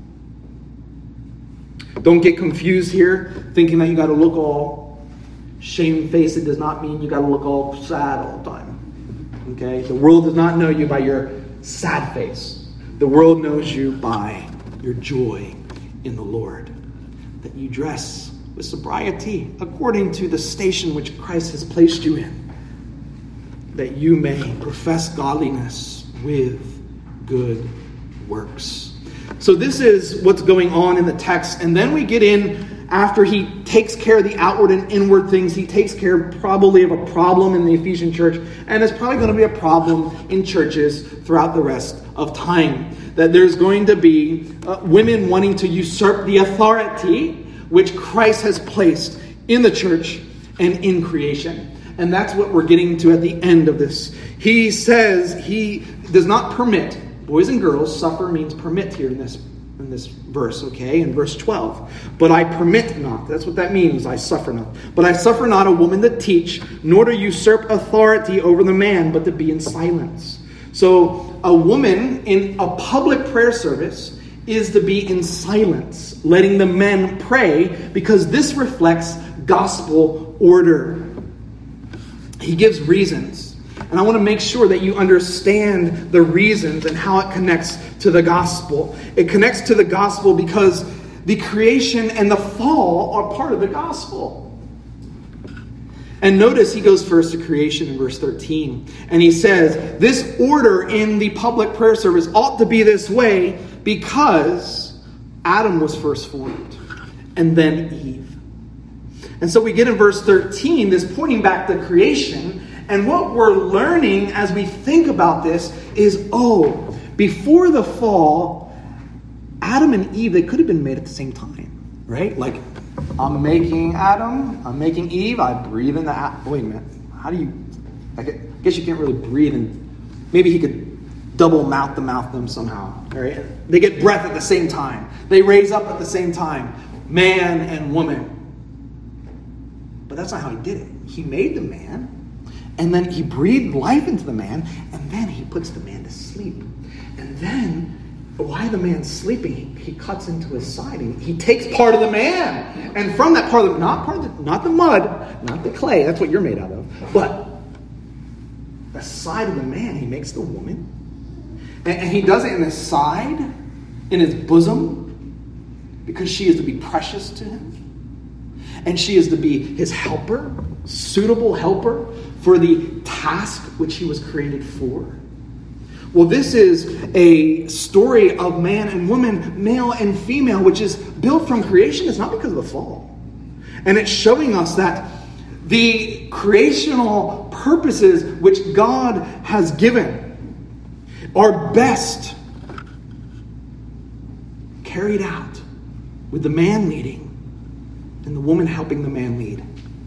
S1: Don't get confused here, thinking that you got to look all shamefaced. It does not mean you got to look all sad all the time. Okay? The world does not know you by your sad face. The world knows you by your joy in the Lord. That you dress with sobriety, according to the station which Christ has placed you in, that you may profess godliness with good works. So this is what's going on in the text. And then we get in, after he takes care of the outward and inward things, he takes care probably of a problem in the Ephesian church, and it's probably going to be a problem in churches throughout the rest of time. That there's going to be uh, women wanting to usurp the authority which Christ has placed in the church and in creation. And that's what we're getting to at the end of this. He says he does not permit. Boys and girls, suffer means permit here in this, in this verse, okay? In verse twelve. But I permit not. That's what that means, I suffer not. But I suffer not a woman to teach, nor to usurp authority over the man, but to be in silence. So a woman in a public prayer service is to be in silence, letting the men pray, because this reflects gospel order. He gives reasons. And I want to make sure that you understand the reasons and how it connects to the gospel. It connects to the gospel because the creation and the fall are part of the gospel. And notice he goes first to creation in verse thirteen. And he says, this order in the public prayer service ought to be this way because Adam was first formed and then Eve. And so we get in verse thirteen, this pointing back to creation. And what we're learning as we think about this is, oh, before the fall, Adam and Eve, they could have been made at the same time, right? Like, I'm making Adam, I'm making Eve, I breathe in the... A- Wait a minute, how do you... I guess you can't really breathe in... Maybe he could double mouth to mouth them somehow, right? They get breath at the same time. They raise up at the same time. Man and woman. But that's not how he did it. He made the man, and then he breathed life into the man, and then he puts the man to sleep. And then... While the man's sleeping, he cuts into his side. And he takes part of the man. And from that part of the, not part of the, not the mud, not the clay, that's what you're made out of, but the side of the man, he makes the woman. And, and he does it in his side, in his bosom, because she is to be precious to him. And she is to be his helper, suitable helper for the task which he was created for. Well, this is a story of man and woman, male and female, which is built from creation. It's not because of the fall. And it's showing us that the creational purposes which God has given are best carried out with the man leading and the woman helping the man lead.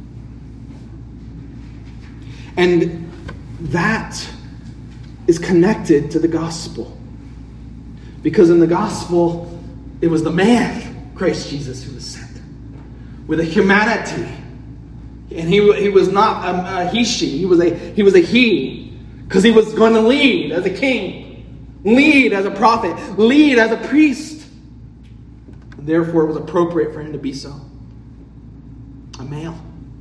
S1: And that is connected to the gospel. Because in the gospel, it was the man, Christ Jesus, who was sent. With a humanity. And he, he was not a, a he, she. He was a, he was a he. Because he was going to lead as a king. Lead as a prophet. Lead as a priest. And therefore, it was appropriate for him to be so. A male.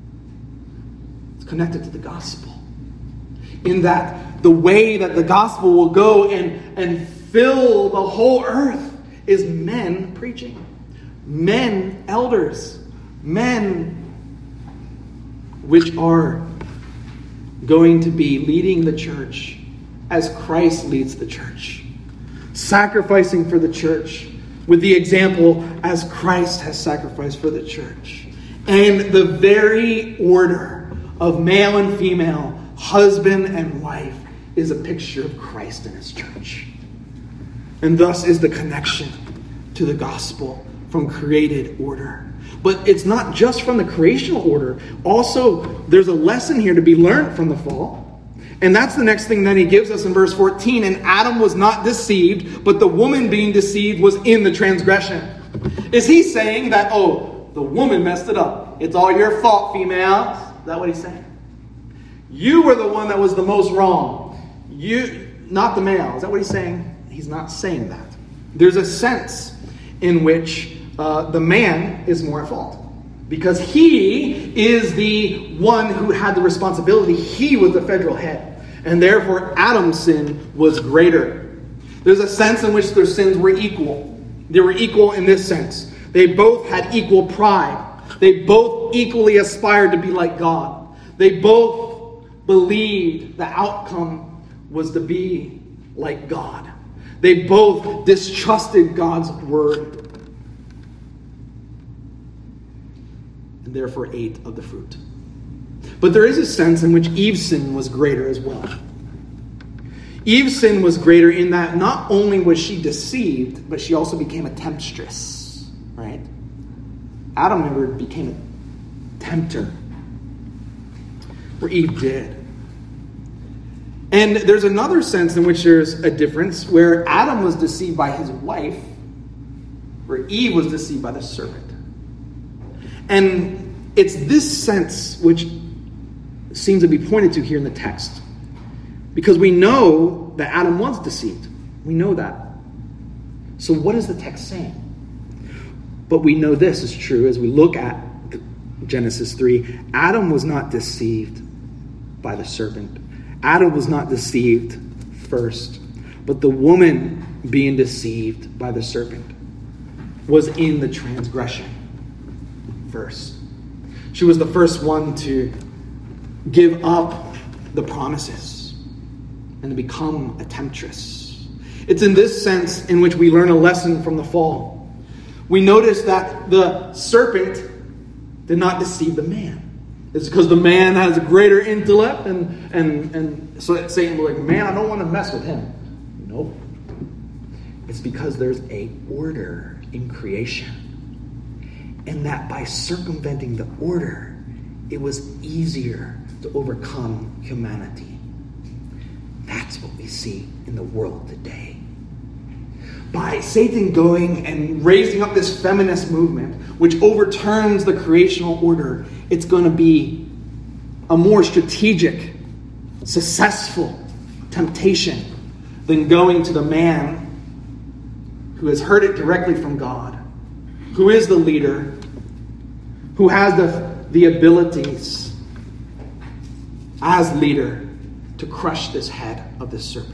S1: It's connected to the gospel. In that the way that the gospel will go and, and fill the whole earth is men preaching. Men, elders. Men which are going to be leading the church as Christ leads the church. Sacrificing for the church with the example as Christ has sacrificed for the church. And the very order of male and female, husband and wife, is a picture of Christ and his church. And thus is the connection to the gospel from created order. But it's not just from the creational order. Also, there's a lesson here to be learned from the fall. And that's the next thing that he gives us in verse fourteen. And Adam was not deceived, but the woman being deceived was in the transgression. Is he saying that, oh, the woman messed it up? It's all your fault, females. Is that what he's saying? You were the one that was the most wrong. You, not the male. Is that what he's saying? He's not saying that. There's a sense in which uh, the man is more at fault. Because he is the one who had the responsibility. He was the federal head. And therefore, Adam's sin was greater. There's a sense in which their sins were equal. They were equal in this sense. They both had equal pride. They both equally aspired to be like God. They both believed the outcome was to be like God. They both distrusted God's word. And therefore ate of the fruit. But there is a sense in which Eve's sin was greater as well. Eve's sin was greater in that not only was she deceived, but she also became a temptress. Right? Adam never became a tempter. Where Eve did. And there's another sense in which there's a difference where Adam was deceived by his wife, where Eve was deceived by the serpent. And it's this sense which seems to be pointed to here in the text. Because we know that Adam was deceived. We know that. So what is the text saying? But we know this is true as we look at Genesis three. Adam was not deceived by the serpent. Adam was not deceived first. But the woman being deceived by the serpent was in the transgression first. She was the first one to give up the promises and to become a temptress. It's in this sense in which we learn a lesson from the fall. We notice that the serpent did not deceive the man. It's because the man has a greater intellect, and and and so Satan was like, man, I don't want to mess with him. Nope. It's because there's a order in creation. And that by circumventing the order, it was easier to overcome humanity. That's what we see in the world today. By Satan going and raising up this feminist movement, which overturns the creational order, it's going to be a more strategic, successful temptation than going to the man who has heard it directly from God, who is the leader, who has the, the abilities as leader to crush this head of the serpent.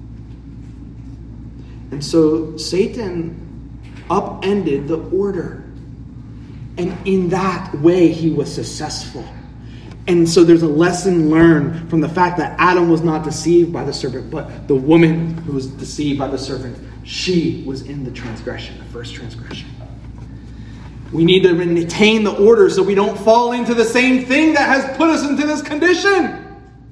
S1: And so Satan upended the order. And in that way he was successful. And so there's a lesson learned from the fact that Adam was not deceived by the serpent, but the woman who was deceived by the serpent, she was in the transgression, the first transgression. We need to maintain the order so we don't fall into the same thing that has put us into this condition.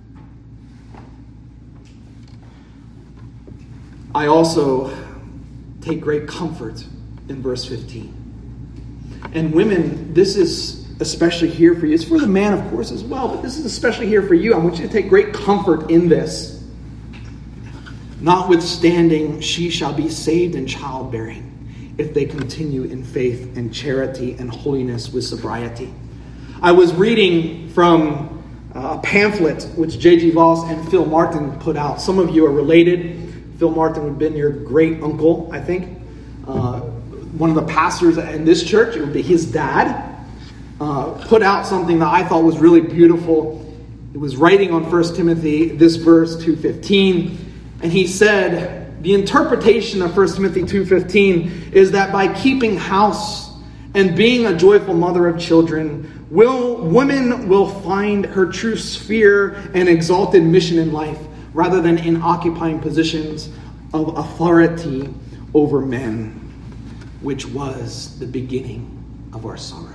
S1: I also take great comfort in verse fifteen. And women, this is especially here for you. It's for the man, of course, as well, but this is especially here for you. I want you to take great comfort in this. Notwithstanding, she shall be saved in childbearing if they continue in faith and charity and holiness with sobriety. I was reading from a pamphlet which J G Voss and Phil Martin put out. Some of you are related. Phil Martin would have been your great uncle, I think. Uh, one of the pastors in this church, it would be his dad. Uh, put out something that I thought was really beautiful. It was writing on First Timothy, this verse, two fifteen. And he said, the interpretation of First Timothy two fifteen is that by keeping house and being a joyful mother of children, will women will find her true sphere and exalted mission in life, rather than in occupying positions of authority over men, which was the beginning of our sorrows.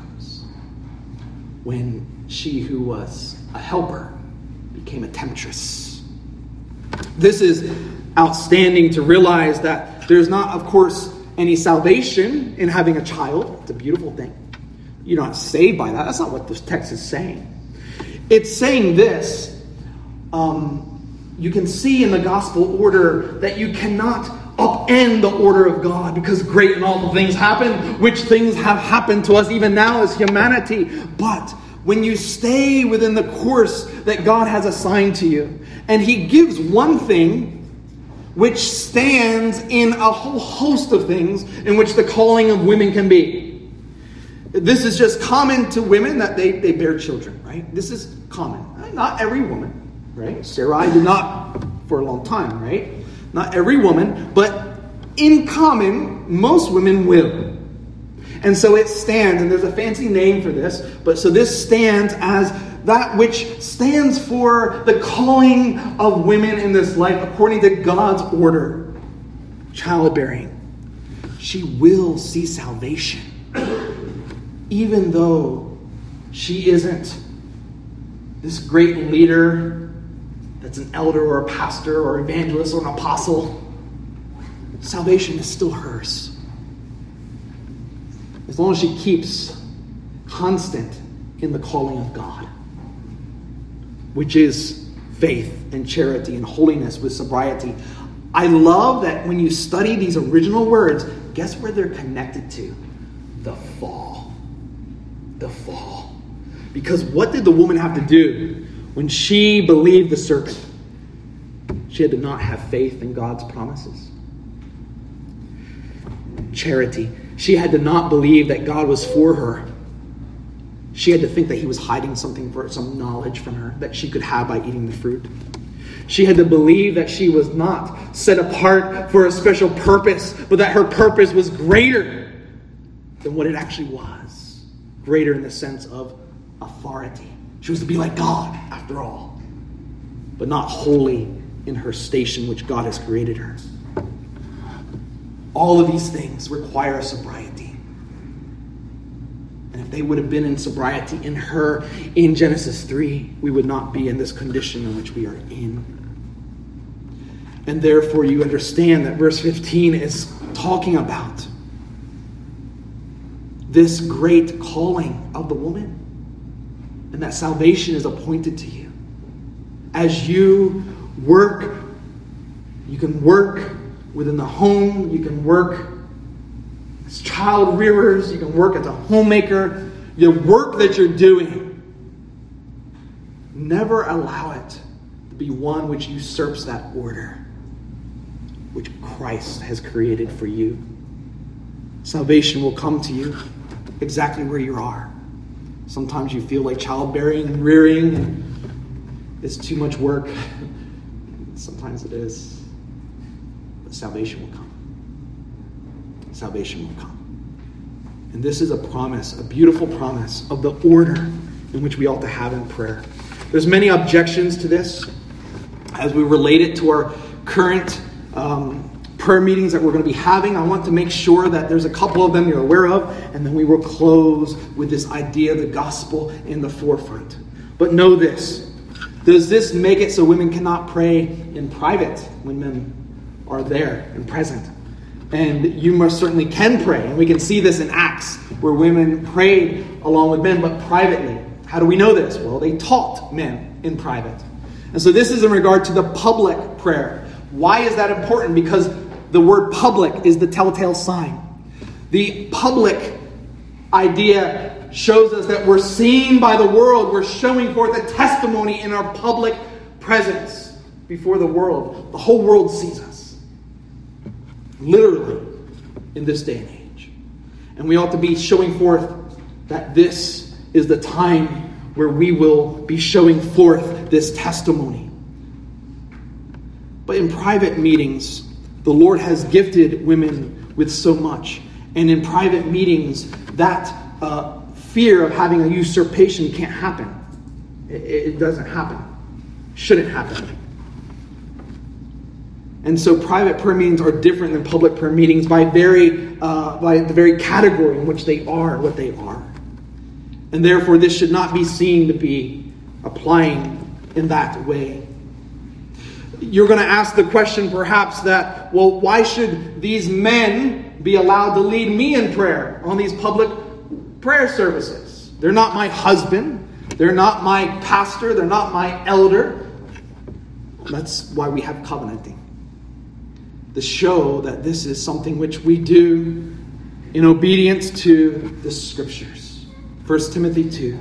S1: When she who was a helper became a temptress. This is outstanding to realize that there's not, of course, any salvation in having a child. It's a beautiful thing. You're not saved by that. That's not what this text is saying. It's saying this. Um, you can see in the gospel order that you cannot upend the order of God, because great and awful things happen, which things have happened to us even now as humanity. But when you stay within the course that God has assigned to you, and He gives one thing which stands in a whole host of things in which the calling of women can be. This is just common to women that they, they bear children, right? This is common. Not every woman, right? Sarai did not for a long time, right? Not every woman, but in common, most women will. And so it stands, and there's a fancy name for this, but so this stands as that which stands for the calling of women in this life according to God's order. Childbearing. She will see salvation, even though she isn't this great leader that's an elder or a pastor or evangelist or an apostle. Salvation is still hers. As long as she keeps constant in the calling of God, which is faith and charity and holiness with sobriety. I love that when you study these original words, guess where they're connected to? The fall. The fall. Because what did the woman have to do when she believed the serpent? She had to not have faith in God's promises. Charity. She had to not believe that God was for her. She had to think that He was hiding something for some knowledge from her that she could have by eating the fruit. She had to believe that she was not set apart for a special purpose, but that her purpose was greater than what it actually was. Greater in the sense of authority. She was to be like God, after all, but not wholly in her station which God has created her. All of these things require sobriety. And if they would have been in sobriety in her in Genesis three, we would not be in this condition in which we are in. And therefore you understand that verse fifteen is talking about this great calling of the woman. And that salvation is appointed to you. As you work, you can work within the home, you can work as child rearers, you can work as a homemaker. Your work that you're doing, never allow it to be one which usurps that order which Christ has created for you. Salvation will come to you exactly where you are. Sometimes you feel like childbearing and rearing is too much work. Sometimes it is. But salvation will come. Salvation will come. And this is a promise, a beautiful promise of the order in which we ought to have in prayer. There's many objections to this as we relate it to our current um, prayer meetings that we're going to be having. I want to make sure that there's a couple of them you're aware of, and then we will close with this idea of the gospel in the forefront. But know this. Does this make it so women cannot pray in private when men are there and present? And you most certainly can pray. And we can see this in Acts, where women prayed along with men, but privately. How do we know this? Well, they taught men in private. And so this is in regard to the public prayer. Why is that important? Because the word public is the telltale sign. The public idea shows us that we're seen by the world. We're showing forth a testimony in our public presence before the world. The whole world sees us. Literally, in this day and age. And we ought to be showing forth that this is the time where we will be showing forth this testimony. But in private meetings, the Lord has gifted women with so much. And in private meetings, that uh, fear of having a usurpation can't happen. It, it doesn't happen. Shouldn't happen. And so private prayer meetings are different than public prayer meetings by very, uh, by the very category in which they are what they are. And therefore, this should not be seen to be applying in that way. You're going to ask the question perhaps that, well, why should these men be allowed to lead me in prayer on these public prayer services? They're not my husband. They're not my pastor. They're not my elder. That's why we have covenanting. To show that this is something which we do in obedience to the Scriptures. First Timothy two.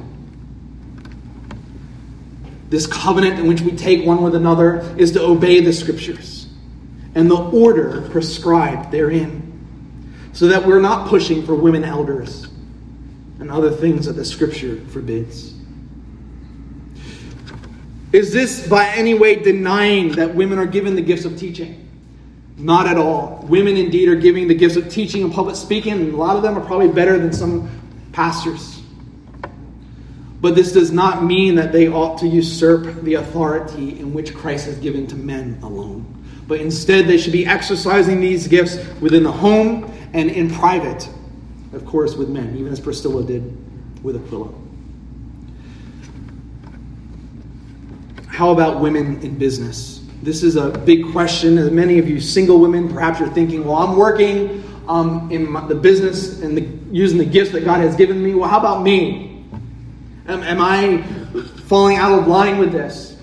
S1: This covenant in which we take one with another is to obey the Scriptures and the order prescribed therein, so that we're not pushing for women elders and other things that the Scripture forbids. Is this by any way denying that women are given the gifts of teaching? Not at all. Women indeed are giving the gifts of teaching and public speaking, and a lot of them are probably better than some pastors. But this does not mean that they ought to usurp the authority in which Christ has given to men alone. But instead, they should be exercising these gifts within the home and in private, of course, with men, even as Priscilla did with Aquila. How about women in business? This is a big question. As many of you single women, perhaps you're thinking, well, I'm working um, in my, the business and the, using the gifts that God has given me. Well, how about me? Am, am I falling out of line with this?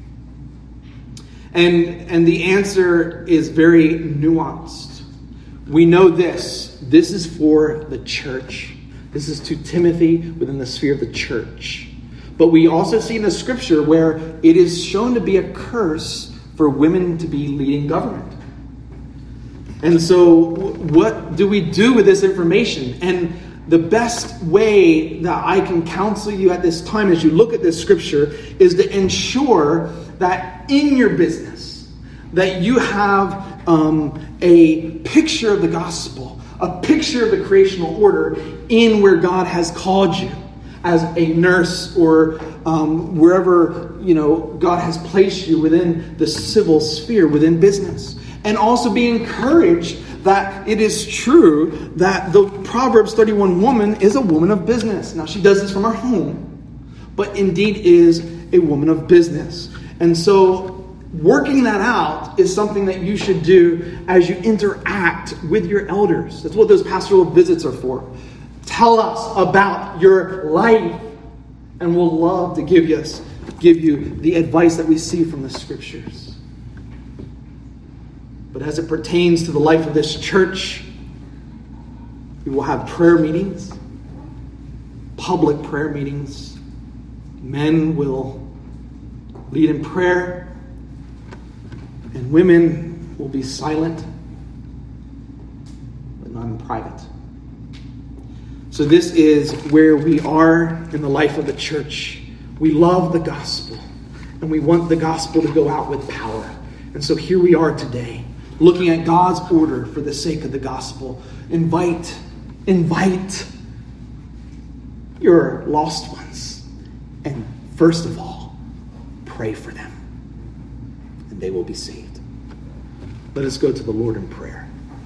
S1: And, and the answer is very nuanced. We know this. This is for the church. This is to Timothy within the sphere of the church. But we also see in the Scripture where it is shown to be a curse for women to be leading government. And so what do we do with this information? And the best way that I can counsel you at this time as you look at this Scripture is to ensure that in your business that you have um, a picture of the gospel, a picture of the creational order in where God has called you as a nurse or um, wherever, you know, God has placed you within the civil sphere, within business. And also be encouraged that it is true that the Proverbs thirty-one woman is a woman of business. Now, she does this from her home, but indeed is a woman of business. And so working that out is something that you should do as you interact with your elders. That's what those pastoral visits are for. Tell us about your life, and we'll love to give you, give you the advice that we see from the Scriptures. But as it pertains to the life of this church, we will have prayer meetings, public prayer meetings. Men will lead in prayer, and women will be silent, but not in private. So this is where we are in the life of the church. We love the gospel, and we want the gospel to go out with power. And so here we are today, looking at God's order for the sake of the gospel. Invite, invite your lost ones And first of all, pray for them, and they will be saved. Let us go to the Lord in prayer.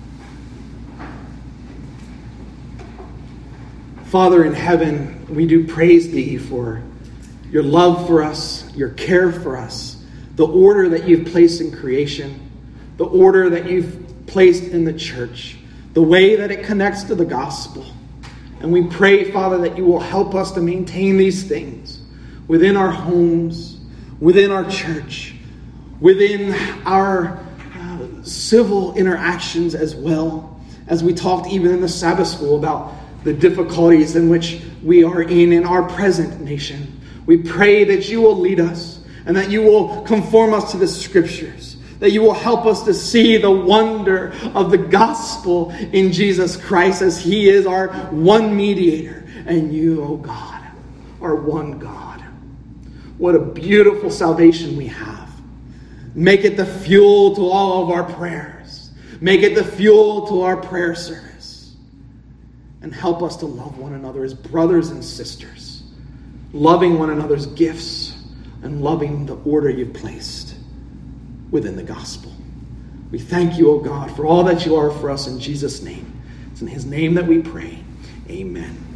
S1: Father in heaven, we do praise thee for your love for us, your care for us, the order that you've placed in creation, the order that you've placed in the church, the way that it connects to the gospel. And we pray, Father, that you will help us to maintain these things within our homes, within our church, within our uh, civil interactions as well, as we talked even in the Sabbath school about the difficulties in which we are in in our present nation. We pray that you will lead us and that you will conform us to the scriptures, that you will help us to see the wonder of the gospel in Jesus Christ as he is our one mediator and you, oh God, are one God. What a beautiful salvation we have. Make it the fuel to all of our prayers. Make it the fuel to our prayer service. And help us to love one another as brothers and sisters, loving one another's gifts and loving the order you've placed within the gospel. We thank you, O God, for all that you are for us in Jesus' name. It's in his name that we pray. Amen.